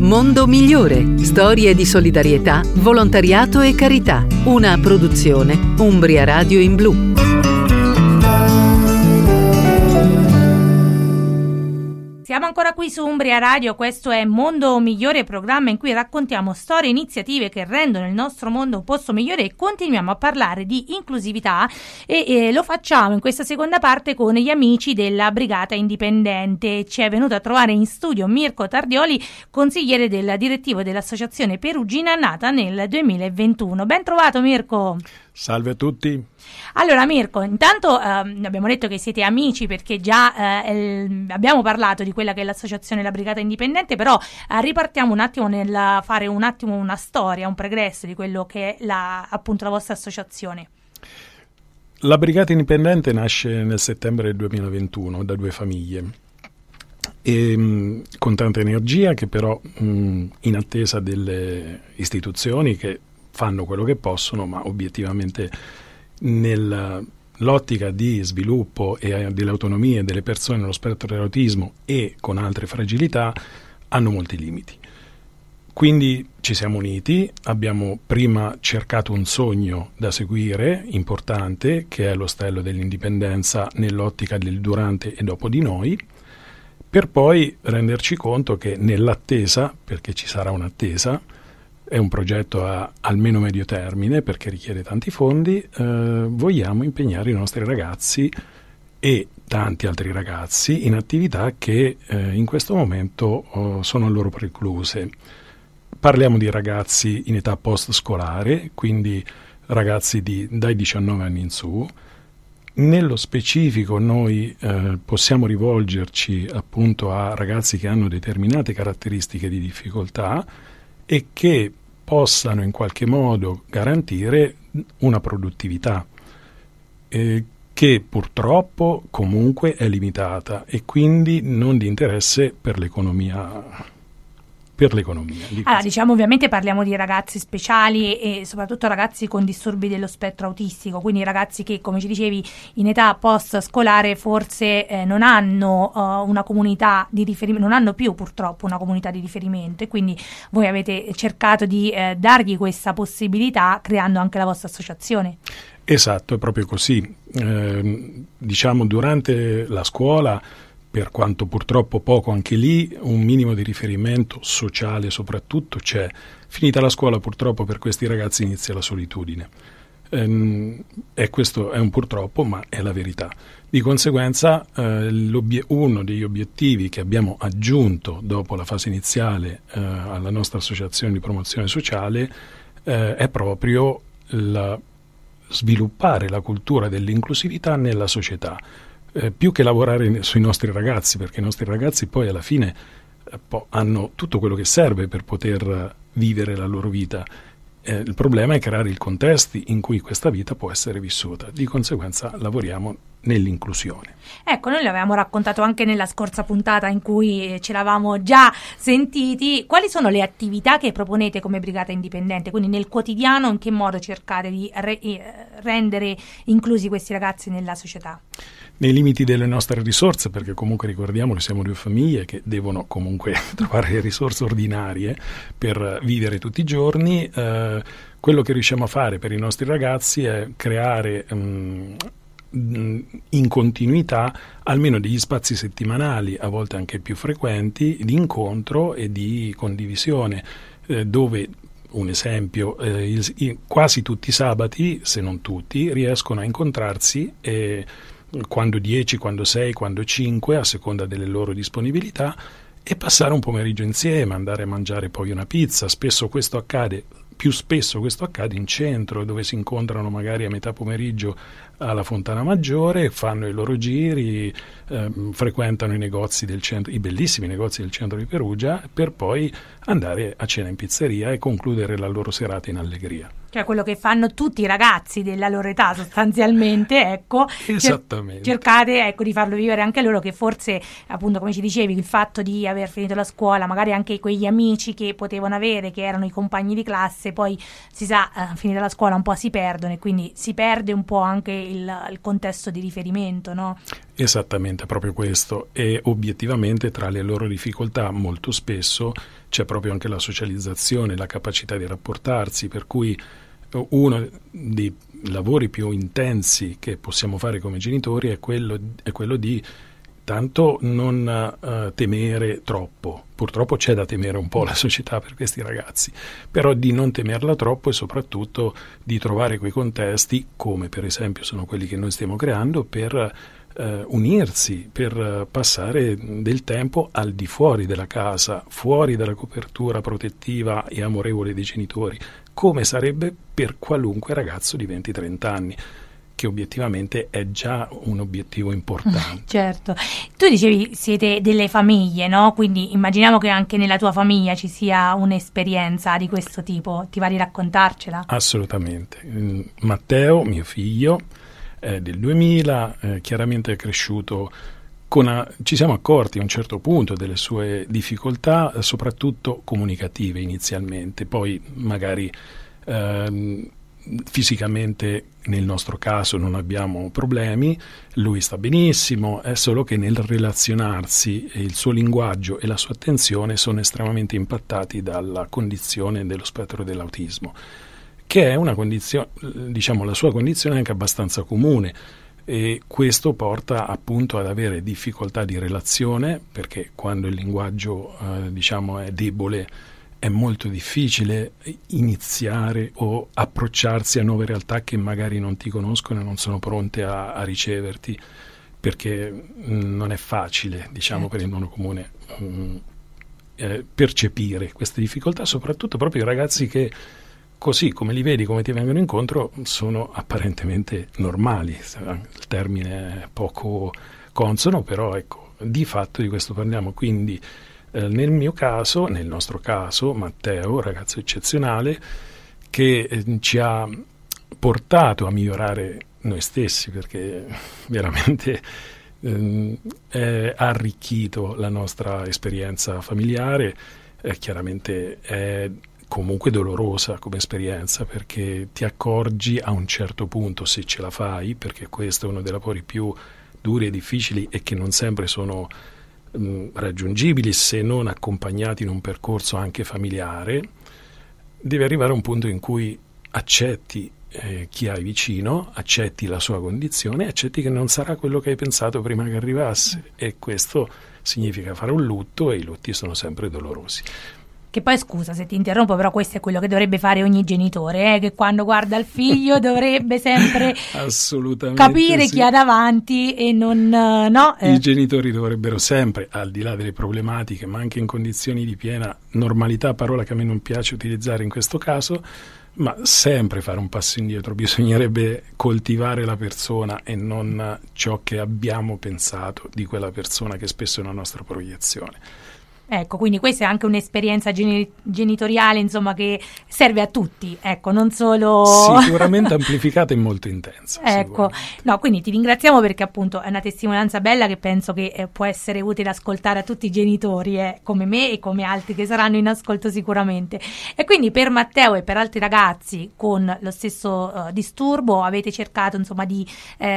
Mondo Migliore. Storie di solidarietà, volontariato e carità. Una produzione Umbria Radio in Blu. Siamo ancora qui su Umbria Radio, questo è Mondo Migliore, programma in cui raccontiamo storie e iniziative che rendono il nostro mondo un posto migliore e continuiamo a parlare di inclusività e lo facciamo in questa seconda parte con gli amici della Brigata Indipendente. Ci è venuto a trovare in studio Mirko Tardioli, consigliere del direttivo dell'Associazione Perugina, nata nel 2021. Ben trovato Mirko! Salve a tutti! Allora Mirko, intanto abbiamo detto che siete amici perché già abbiamo parlato di quella che è l'associazione La Brigata Indipendente, però ripartiamo un attimo nel fare un attimo una storia, un pregresso di quello che è appunto la vostra associazione. La Brigata Indipendente nasce nel settembre del 2021 da due famiglie e con tanta energia, che però in attesa delle istituzioni che fanno quello che possono, ma obiettivamente nell'ottica di sviluppo e dell'autonomia delle persone nello spettro dell'autismo e con altre fragilità hanno molti limiti. Quindi ci siamo uniti, abbiamo prima cercato un sogno da seguire importante, che è l'Ostello dell'Indipendenza nell'ottica del durante e dopo di noi, per poi renderci conto che nell'attesa, perché ci sarà un'attesa, è un progetto a almeno medio termine perché richiede tanti fondi, vogliamo impegnare i nostri ragazzi e tanti altri ragazzi in attività che in questo momento sono loro precluse. Parliamo di ragazzi in età post-scolare, quindi ragazzi dai 19 anni in su. Nello specifico noi possiamo rivolgerci appunto a ragazzi che hanno determinate caratteristiche di difficoltà e che possano in qualche modo garantire una produttività che purtroppo comunque è limitata e quindi non di interesse per l'economia. Allora, diciamo, ovviamente parliamo di ragazzi speciali e soprattutto ragazzi con disturbi dello spettro autistico, quindi ragazzi che, come ci dicevi, in età post scolare forse non hanno una comunità di riferimento, non hanno più purtroppo una comunità di riferimento, e quindi voi avete cercato di dargli questa possibilità creando anche la vostra associazione. Esatto, è proprio così. Diciamo, durante la scuola, per quanto purtroppo poco anche lì, un minimo di riferimento sociale soprattutto c'è. Finita la scuola purtroppo per questi ragazzi inizia la solitudine. E questo è un purtroppo, ma è la verità. Di conseguenza uno degli obiettivi che abbiamo aggiunto dopo la fase iniziale alla nostra associazione di promozione sociale è proprio sviluppare la cultura dell'inclusività nella società. Più che lavorare sui nostri ragazzi, perché i nostri ragazzi poi alla fine hanno tutto quello che serve per poter vivere la loro vita. Il problema è creare i contesti in cui questa vita può essere vissuta. Di conseguenza lavoriamo nell'inclusione. Ecco, noi l'avevamo raccontato anche nella scorsa puntata in cui ci eravamo già sentiti. Quali sono le attività che proponete come Brigata Indipendente? Quindi nel quotidiano in che modo cercare di rendere inclusi questi ragazzi nella società? Nei limiti delle nostre risorse, perché comunque ricordiamo che siamo due famiglie che devono comunque trovare le risorse ordinarie per vivere tutti i giorni, quello che riusciamo a fare per i nostri ragazzi è creare in continuità almeno degli spazi settimanali, a volte anche più frequenti, di incontro e di condivisione, dove, un esempio, quasi tutti i sabati, se non tutti, riescono a incontrarsi quando 10, quando 6, quando 5, a seconda delle loro disponibilità, e passare un pomeriggio insieme, andare a mangiare poi una pizza. Più spesso questo accade in centro, dove si incontrano magari a metà pomeriggio alla Fontana Maggiore, fanno i loro giri, frequentano i negozi del centro, i bellissimi negozi del centro di Perugia, per poi andare a cena in pizzeria e concludere la loro serata in allegria. Cioè quello che fanno tutti i ragazzi della loro età sostanzialmente, ecco. Esattamente. Cercate, ecco, di farlo vivere anche loro, che forse, appunto, come ci dicevi, il fatto di aver finito la scuola, magari anche quegli amici che potevano avere, che erano i compagni di classe, poi si sa, finita la scuola un po' si perdono, e quindi si perde un po' anche il contesto di riferimento, no? Esattamente, proprio questo. E obiettivamente tra le loro difficoltà molto spesso c'è proprio anche la socializzazione, la capacità di rapportarsi, per cui uno dei lavori più intensi che possiamo fare come genitori è quello di tanto non temere troppo. Purtroppo c'è da temere un po' la società per questi ragazzi, però di non temerla troppo e soprattutto di trovare quei contesti, come per esempio sono quelli che noi stiamo creando, per unirsi, per passare del tempo al di fuori della casa, fuori dalla copertura protettiva e amorevole dei genitori, come sarebbe per qualunque ragazzo di 20-30 anni, che obiettivamente è già un obiettivo importante. Certo. Tu dicevi siete delle famiglie, no? Quindi immaginiamo che anche nella tua famiglia ci sia un'esperienza di questo tipo. Ti va di raccontarcela? Assolutamente. Matteo, mio figlio, è del 2000, chiaramente è cresciuto ci siamo accorti a un certo punto delle sue difficoltà, soprattutto comunicative inizialmente, poi magari fisicamente nel nostro caso non abbiamo problemi, lui sta benissimo, è solo che nel relazionarsi il suo linguaggio e la sua attenzione sono estremamente impattati dalla condizione dello spettro dell'autismo, che è una condizione, diciamo, la sua condizione è anche abbastanza comune, e questo porta appunto ad avere difficoltà di relazione, perché quando il linguaggio diciamo è debole è molto difficile iniziare o approcciarsi a nuove realtà che magari non ti conoscono e non sono pronte a riceverti, perché non è facile, diciamo, per il mondo comune percepire queste difficoltà, soprattutto proprio i ragazzi che, così come li vedi, come ti vengono incontro, sono apparentemente normali. Il termine è poco consono, però ecco, di fatto di questo parliamo. Quindi nel nostro caso, Matteo, ragazzo eccezionale, che ci ha portato a migliorare noi stessi, perché veramente ha arricchito la nostra esperienza familiare, chiaramente è comunque dolorosa come esperienza, perché ti accorgi a un certo punto, se ce la fai, perché questo è uno dei lavori più duri e difficili e che non sempre sono raggiungibili se non accompagnati in un percorso anche familiare, devi arrivare a un punto in cui accetti chi hai vicino, accetti la sua condizione, accetti che non sarà quello che hai pensato prima che arrivasse, e questo significa fare un lutto, e i lutti sono sempre dolorosi. Che poi, scusa se ti interrompo, però questo è quello che dovrebbe fare ogni genitore, che quando guarda il figlio dovrebbe sempre capire chi ha davanti e non... no? I genitori dovrebbero sempre, al di là delle problematiche, ma anche in condizioni di piena normalità, parola che a me non piace utilizzare in questo caso, ma sempre fare un passo indietro. Bisognerebbe coltivare la persona e non ciò che abbiamo pensato di quella persona, che spesso è una nostra proiezione. Ecco, quindi questa è anche un'esperienza genitoriale, insomma, che serve a tutti, ecco, non solo... Sicuramente amplificata e molto intensa. Ecco, no, quindi ti ringraziamo, perché appunto è una testimonianza bella che penso che può essere utile ascoltare a tutti i genitori, come me e come altri che saranno in ascolto sicuramente. E quindi per Matteo e per altri ragazzi con lo stesso disturbo avete cercato, insomma, di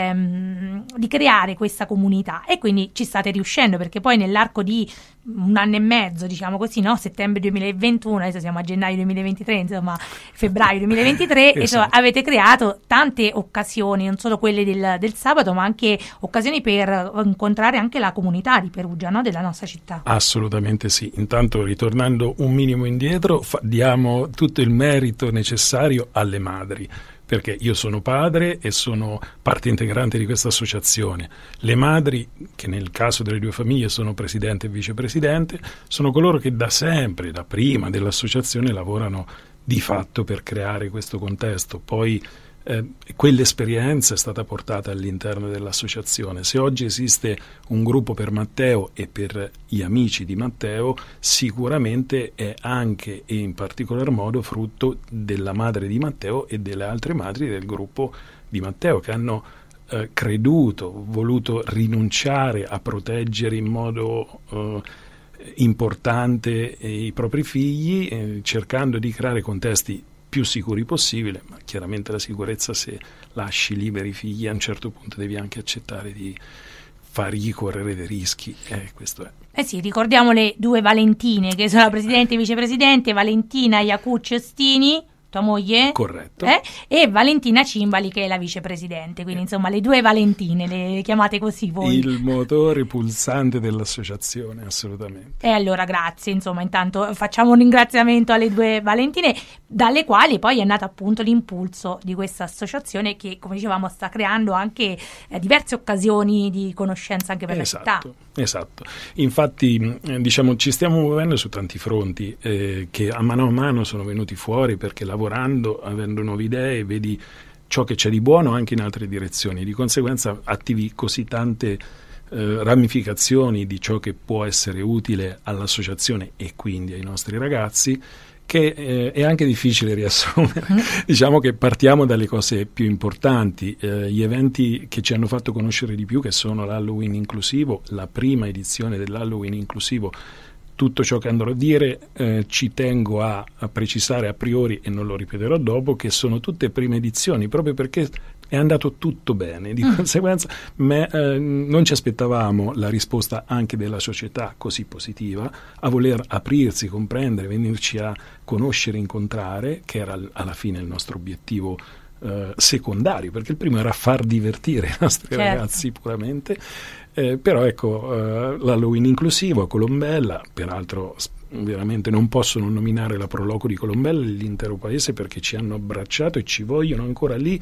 creare questa comunità, e quindi ci state riuscendo, perché poi nell'arco di un anno e mezzo, diciamo così, no? Settembre 2021, adesso siamo a gennaio 2023, insomma febbraio 2023, esatto. Insomma, avete creato tante occasioni, non solo quelle del sabato, ma anche occasioni per incontrare anche la comunità di Perugia, no? Della nostra città. Assolutamente sì. Intanto, ritornando un minimo indietro, diamo tutto il merito necessario alle madri, perché io sono padre e sono parte integrante di questa associazione. Le madri, che nel caso delle due famiglie sono presidente e vicepresidente, sono coloro che da sempre, da prima dell'associazione, lavorano di fatto per creare questo contesto. Poi quell'esperienza è stata portata all'interno dell'associazione. Se oggi esiste un gruppo per Matteo e per gli amici di Matteo, sicuramente è anche e in particolar modo frutto della madre di Matteo e delle altre madri del gruppo di Matteo, che hanno creduto, voluto rinunciare a proteggere in modo importante i propri figli, cercando di creare contesti più più sicuri possibile, ma chiaramente la sicurezza, se lasci liberi i figli, a un certo punto devi anche accettare di fargli correre dei rischi, questo è. Eh sì, ricordiamo le due Valentine, che sono la presidente e vicepresidente, Valentina Iacucci Ostini, tua moglie? Corretto. E Valentina Cimbali, che è la vicepresidente, quindi insomma le due Valentine, le chiamate così voi. Il motore pulsante dell'associazione, assolutamente. E allora grazie, insomma intanto facciamo un ringraziamento alle due Valentine, dalle quali poi è nato appunto l'impulso di questa associazione che, come dicevamo, sta creando anche diverse occasioni di conoscenza anche per la città. Esatto, infatti diciamo ci stiamo muovendo su tanti fronti che a mano sono venuti fuori, perché lavorando, avendo nuove idee, vedi ciò che c'è di buono anche in altre direzioni, di conseguenza attivi così tante ramificazioni di ciò che può essere utile all'associazione e quindi ai nostri ragazzi, che è anche difficile riassumere. Diciamo che partiamo dalle cose più importanti, gli eventi che ci hanno fatto conoscere di più, che sono l'Halloween inclusivo, la prima edizione dell'Halloween inclusivo. Tutto ciò che andrò a dire ci tengo a precisare a priori, e non lo ripeterò dopo, che sono tutte prime edizioni, proprio perché è andato tutto bene. Di conseguenza non ci aspettavamo la risposta anche della società così positiva, a voler aprirsi, comprendere, venirci a conoscere, incontrare, che era alla fine il nostro obiettivo secondario, perché il primo era far divertire i nostri ragazzi puramente. Però ecco, l'Halloween inclusivo a Colombella, peraltro veramente non posso non nominare la Proloco di Colombella e l'intero paese, perché ci hanno abbracciato e ci vogliono ancora lì,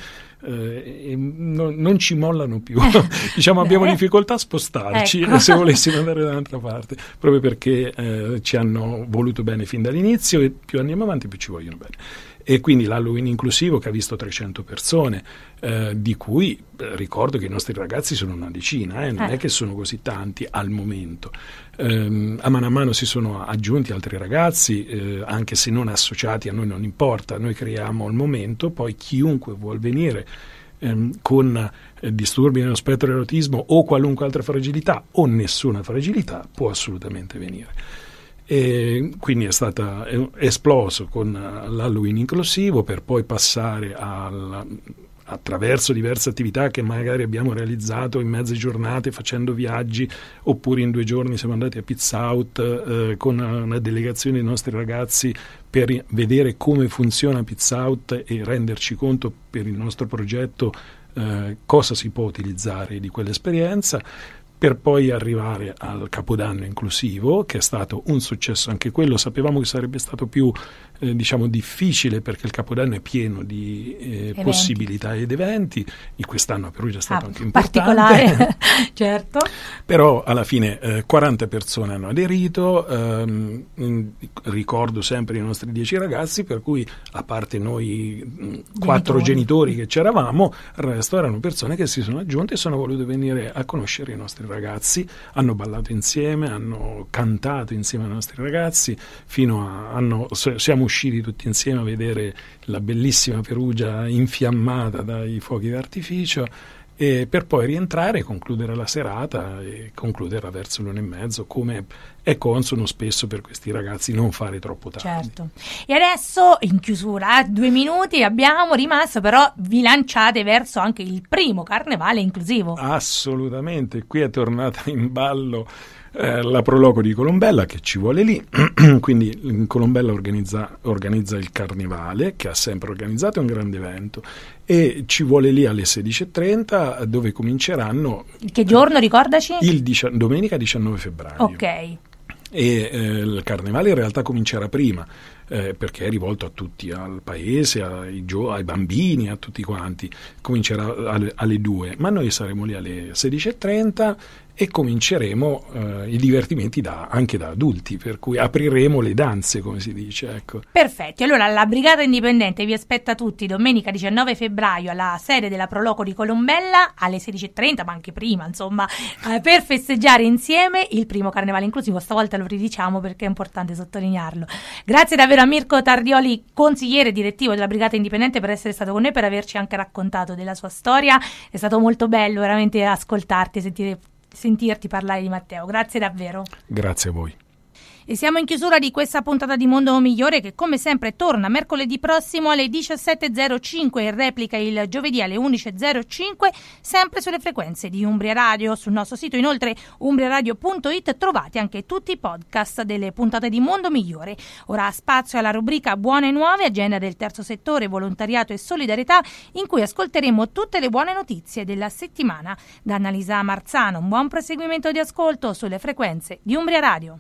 e non ci mollano più. Diciamo abbiamo difficoltà a spostarci, se volessimo andare da un'altra parte, proprio perché ci hanno voluto bene fin dall'inizio, e più andiamo avanti più ci vogliono bene. E quindi l'Halloween inclusivo, che ha visto 300 persone, di cui ricordo che i nostri ragazzi sono una decina, non è che sono così tanti al momento. A mano si sono aggiunti altri ragazzi, anche se non associati, a noi non importa, noi creiamo il momento, poi chiunque vuol venire con disturbi nello spettro dell'autismo o qualunque altra fragilità o nessuna fragilità può assolutamente venire. E quindi è stata esploso con l'Halloween inclusivo, per poi passare attraverso diverse attività che magari abbiamo realizzato in mezze giornate facendo viaggi, oppure in 2 giorni siamo andati a Pizza Out con una delegazione dei nostri ragazzi per vedere come funziona Pizza Out e renderci conto per il nostro progetto cosa si può utilizzare di quell'esperienza, per poi arrivare al Capodanno inclusivo, che è stato un successo anche quello. Sapevamo che sarebbe stato più difficile, perché il Capodanno è pieno di possibilità ed eventi. In quest'anno a Perugia è stato anche importante, particolare. Certo. Però alla fine 40 persone hanno aderito, ricordo sempre i nostri 10 ragazzi, per cui a parte noi 4 genitori che c'eravamo, il resto erano persone che si sono aggiunte e sono volute venire a conoscere i nostri ragazzi, hanno ballato insieme, hanno cantato insieme ai nostri ragazzi, siamo usciti tutti insieme a vedere la bellissima Perugia infiammata dai fuochi d'artificio, e per poi rientrare e concludere la serata, e concluderla verso l'1:30, come è consono spesso per questi ragazzi, non fare troppo tardi. Certo. E adesso in chiusura 2 minuti abbiamo rimasto, però vi lanciate verso anche il primo carnevale inclusivo. Assolutamente, qui è tornata in ballo la Proloco di Colombella, che ci vuole lì. Quindi Colombella organizza il carnevale, che ha sempre organizzato, è un grande evento, e ci vuole lì alle 16:30, dove cominceranno. Che giorno, ricordaci? Domenica 19 febbraio. Ok. E il carnevale in realtà comincerà prima, perché è rivolto a tutti, al paese, ai bambini, a tutti quanti. Comincerà alle 2, ma noi saremo lì alle 16:30 e cominceremo i divertimenti anche da adulti, per cui apriremo le danze, come si dice, ecco. Perfetto, allora la Brigata Indipendente vi aspetta tutti domenica 19 febbraio alla sede della Proloco di Colombella alle 16:30, ma anche prima, insomma, per festeggiare insieme il primo carnevale inclusivo. Stavolta lo ridiciamo perché è importante sottolinearlo. Grazie davvero a Mirko Tardioli, consigliere direttivo della Brigata Indipendente, per essere stato con noi, per averci anche raccontato della sua storia. È stato molto bello veramente ascoltarti e sentirti parlare di Matteo. Grazie davvero. Grazie a voi. E siamo in chiusura di questa puntata di Mondo Migliore, che come sempre torna mercoledì prossimo alle 17.05 e replica il giovedì alle 11.05, sempre sulle frequenze di Umbria Radio. Sul nostro sito inoltre umbriaradio.it trovate anche tutti i podcast delle puntate di Mondo Migliore. Ora spazio alla rubrica Buone Nuove, agenda del terzo settore, volontariato e solidarietà, in cui ascolteremo tutte le buone notizie della settimana. Da Annalisa Marzano, un buon proseguimento di ascolto sulle frequenze di Umbria Radio.